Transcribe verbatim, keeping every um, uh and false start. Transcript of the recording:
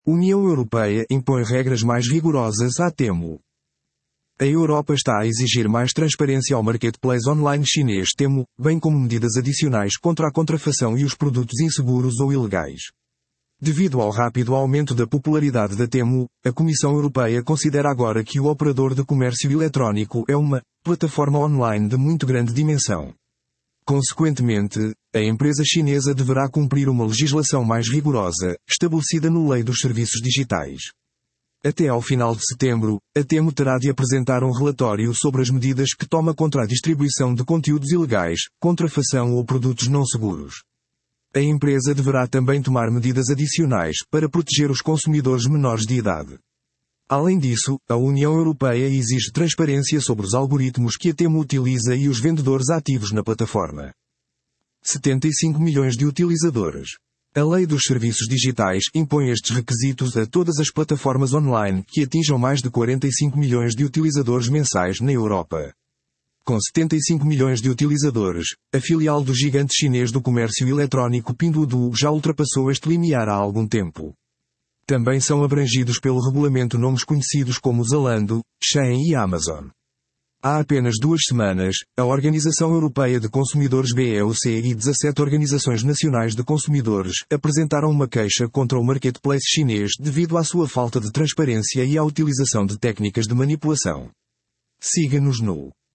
União Europeia impõe regras mais rigorosas à Temu. A Europa está a exigir mais transparência ao marketplace online chinês Temu, bem como medidas adicionais contra a contrafação e os produtos inseguros ou ilegais. Devido ao rápido aumento da popularidade da Temu, a Comissão Europeia considera agora que o operador de comércio eletrónico é uma plataforma online de muito grande dimensão. Consequentemente, a empresa chinesa deverá cumprir uma legislação mais rigorosa, estabelecida no Lei dos Serviços Digitais. Até ao final de setembro, a Temu terá de apresentar um relatório sobre as medidas que toma contra a distribuição de conteúdos ilegais, contrafação ou produtos não seguros. A empresa deverá também tomar medidas adicionais para proteger os consumidores menores de idade. Além disso, a União Europeia exige transparência sobre os algoritmos que a Temu utiliza e os vendedores ativos na plataforma. setenta e cinco milhões de utilizadores. A Lei dos Serviços Digitais impõe estes requisitos a todas as plataformas online que atinjam mais de quarenta e cinco milhões de utilizadores mensais na Europa. Com setenta e cinco milhões de utilizadores, a filial do gigante chinês do comércio eletrónico Pinduoduo já ultrapassou este limiar há algum tempo. Também são abrangidos pelo regulamento nomes conhecidos como Zalando, Shein e Amazon. Há apenas duas semanas, a Organização Europeia de Consumidores B E U C e dezassete organizações nacionais de consumidores apresentaram uma queixa contra o marketplace chinês devido à sua falta de transparência e à utilização de técnicas de manipulação. Siga-nos no